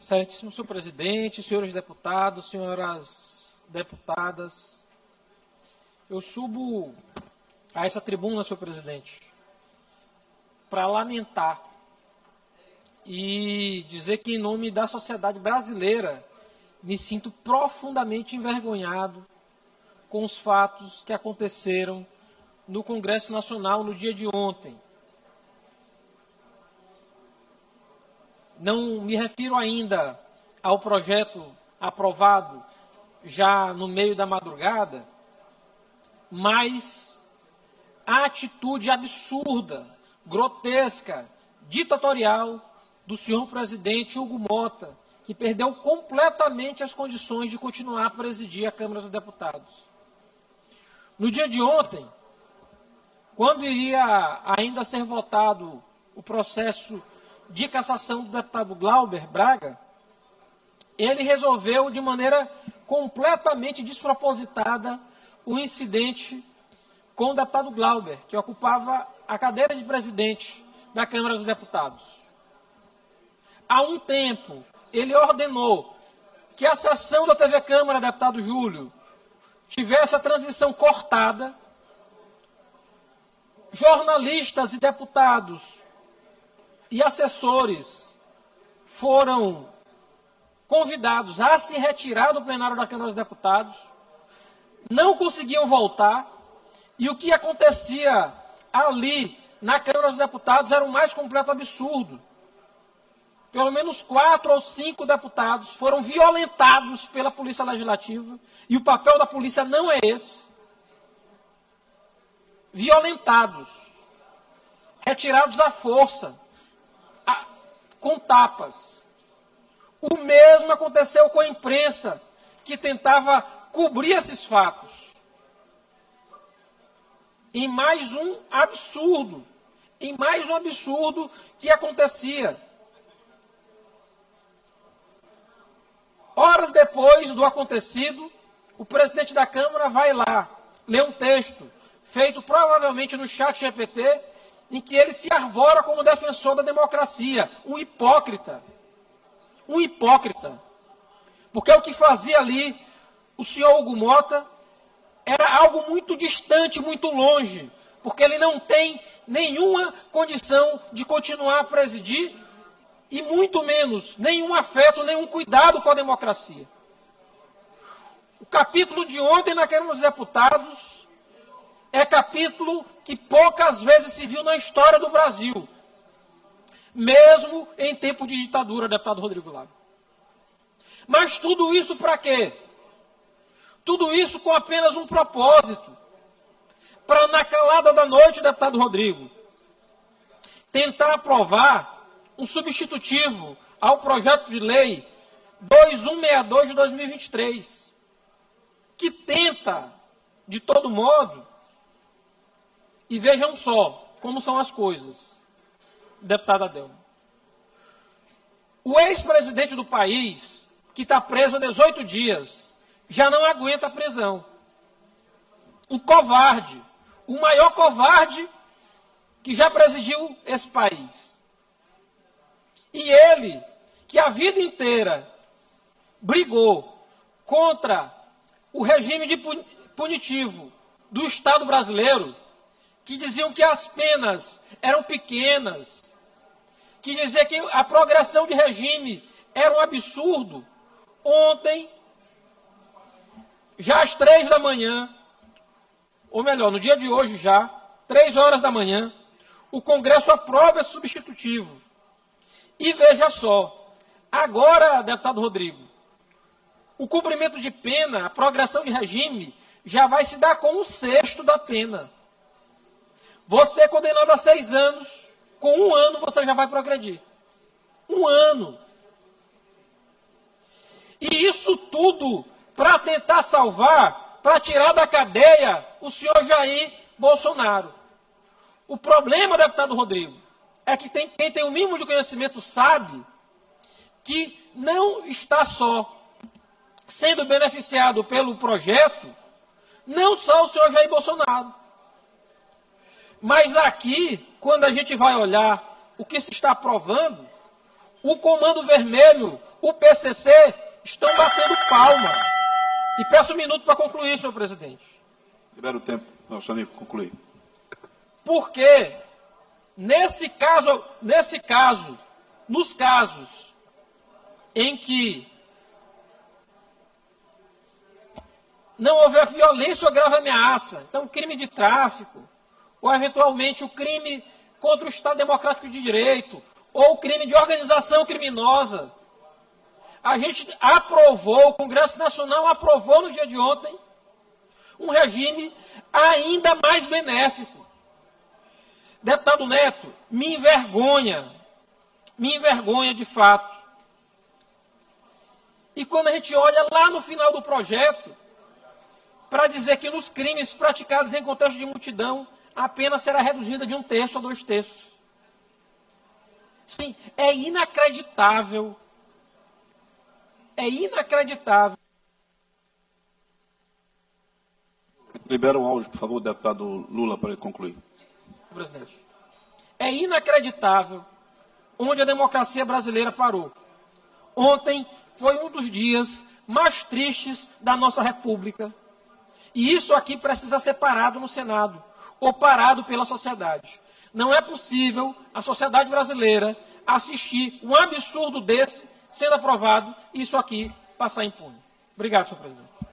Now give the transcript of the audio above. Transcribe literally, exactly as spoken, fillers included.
Excelentíssimo senhor presidente, senhores deputados, senhoras deputadas, eu subo a essa tribuna, senhor presidente, para lamentar e dizer que, em nome da sociedade brasileira, me sinto profundamente envergonhado com os fatos que aconteceram no Congresso Nacional no dia de ontem. Não me refiro ainda ao projeto aprovado já no meio da madrugada, mas a atitude absurda, grotesca, ditatorial do senhor presidente Hugo Mota, que perdeu completamente as condições de continuar a presidir a Câmara dos Deputados. No dia de ontem, quando iria ainda ser votado o processo de cassação do deputado Glauber Braga, ele resolveu, de maneira completamente despropositada, o incidente com o deputado Glauber, que ocupava a cadeira de presidente da Câmara dos Deputados. Há um tempo, ele ordenou que a sessão da T V Câmara, deputado Júlio, tivesse a transmissão cortada, jornalistas e deputados e assessores foram convidados a se retirar do plenário da Câmara dos Deputados, não conseguiam voltar, e o que acontecia ali na Câmara dos Deputados era o mais completo absurdo. Pelo menos quatro ou cinco deputados foram violentados pela Polícia Legislativa, e o papel da polícia não é esse. Violentados, retirados à força, a, com tapas. O mesmo aconteceu com a imprensa, que tentava cobrir esses fatos. Em mais um absurdo, em mais um absurdo que acontecia. Horas depois do acontecido, o presidente da Câmara vai lá, lê um texto, feito provavelmente no chat G P T, em que ele se arvora como defensor da democracia, um hipócrita. Um hipócrita. Porque o que fazia ali o senhor Hugo Mota era algo muito distante, muito longe, porque ele não tem nenhuma condição de continuar a presidir e muito menos nenhum afeto, nenhum cuidado com a democracia. O capítulo de ontem na Câmara dos Deputados é capítulo que poucas vezes se viu na história do Brasil, mesmo em tempo de ditadura, deputado Rodrigo Lago. Mas tudo isso para quê? Tudo isso com apenas um propósito. Para, na calada da noite, deputado Rodrigo, tentar aprovar um substitutivo ao projeto de lei dois mil cento e sessenta e dois de dois mil e vinte e três, que tenta, de todo modo, e vejam só como são as coisas, deputada Adelma. O ex-presidente do país, que está preso há dezoito dias, já não aguenta a prisão. Um covarde, o maior covarde que já presidiu esse país. E ele, que a vida inteira brigou contra o regime de punitivo do Estado brasileiro, que diziam que as penas eram pequenas, que dizia que a progressão de regime era um absurdo. Ontem, já às três da manhã, ou melhor, no dia de hoje já, três horas da manhã, o Congresso aprova esse substitutivo. E veja só, agora, deputado Rodrigo, o cumprimento de pena, a progressão de regime, já vai se dar com um sexto da pena. Você é condenado a seis anos, com um ano você já vai progredir. Um ano. E isso tudo para tentar salvar, para tirar da cadeia o senhor Jair Bolsonaro. O problema, deputado Rodrigo, é que tem, quem tem o mínimo de conhecimento sabe que não está só sendo beneficiado pelo projeto, não só o senhor Jair Bolsonaro. Mas aqui, quando a gente vai olhar o que se está aprovando, o Comando Vermelho, o P C C estão batendo palma. E peço um minuto para concluir, senhor presidente. Libera o tempo, não, senhor, concluir. Porque, nesse caso, nesse caso, nos casos em que não houver violência ou grave ameaça, então crime de tráfico, ou eventualmente o crime contra o Estado Democrático de Direito, ou o crime de organização criminosa, a gente aprovou, o Congresso Nacional aprovou no dia de ontem, um regime ainda mais benéfico. Deputado Neto, me envergonha, me envergonha de fato. E quando a gente olha lá no final do projeto, para dizer que nos crimes praticados em contexto de multidão, a pena será reduzida de um terço a dois terços. Sim, é inacreditável. É inacreditável. Libera o áudio, por favor, deputado Lula, para ele concluir. Presidente. É inacreditável onde a democracia brasileira parou. Ontem foi um dos dias mais tristes da nossa República. E isso aqui precisa ser parado no Senado, ou parado pela sociedade. Não é possível a sociedade brasileira assistir um absurdo desse sendo aprovado e isso aqui passar impune. Obrigado, senhor presidente.